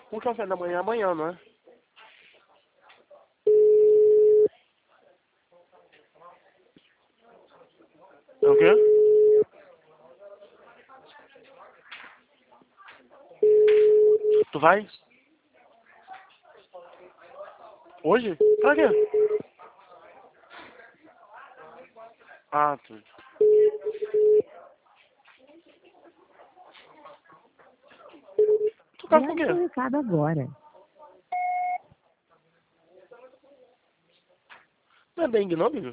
Um café da manhã amanhã, não é? É o quê? Tu vai? Hoje? Pra quê? Ah, tu. Tu tá com o Grave quê? seu recado agora. Não é dengue não, amigo?